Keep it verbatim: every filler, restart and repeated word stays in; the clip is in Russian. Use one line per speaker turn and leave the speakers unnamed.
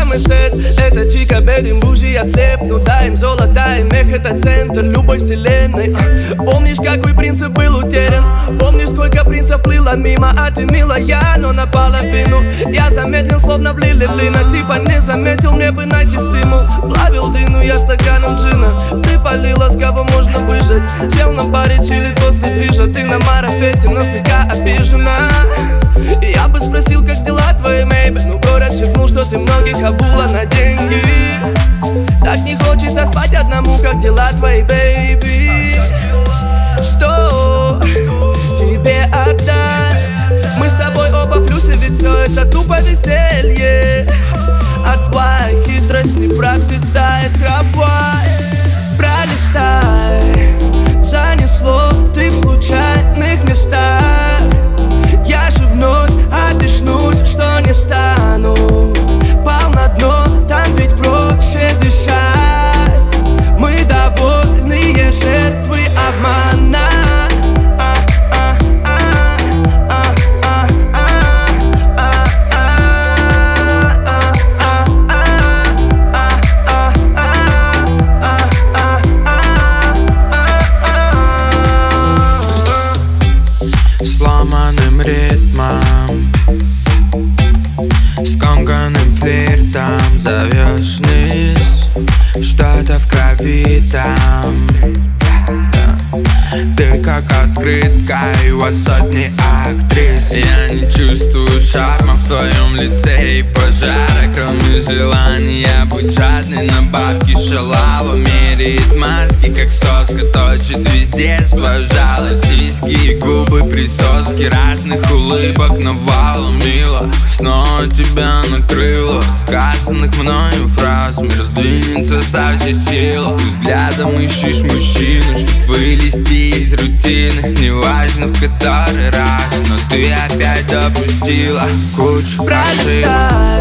мой сет. Это чика, бедим, бужи, я слеп. Ну да, им золото, и мех, это центр любой вселенной. Помнишь, какой принцип был утерян? Помнишь, сколько принцев плыло мимо, а ты милая, но наполовину. Я замедлил, словно в Лилилина. Типа не заметил, мне бы найти стимул. Плавил дыну я стаканом джина. Ты полила, с кого можно выжить. Чел на баре чилит после движа. Ты на марафете, но слегка обижена. И я бы спросил, как дела твои, мейби. Ну город шепнул, что ты многих обула на деньги. Так не хочется спать одному, как дела твои, бейби. Что тебе отдать? Мы с тобой оба плюсы, ведь все это тупо веселье. А твоя хитрость не пропитает кровать. Пролистай, занесло, ты в случайных местах. Я же вновь обещнусь, что не стану. Пал на дно, там ведь проще дышать. Мы довольные жертвы обмана.
Сломанным ритмом, скомканным флиртом зовешь вниз. Что-то в крови там. Ты как открытка, и у вас сотни актрис. Я не чувствую шарма в твоем лице и пожара. Кроме желания быть жадной на бабки шалава. Меряет маски, как соска, точит везде свою жалость. Сиськи и губы, присоски разных улыбок навалом. Мило, снова тебя накрыло. Сказанных мною фраз мир сдвинется со всей силы. Ты взглядом ищешь мужчину, чтоб вылезти из рутины. Неважно в который раз, но ты опять допустила кучу ошибок.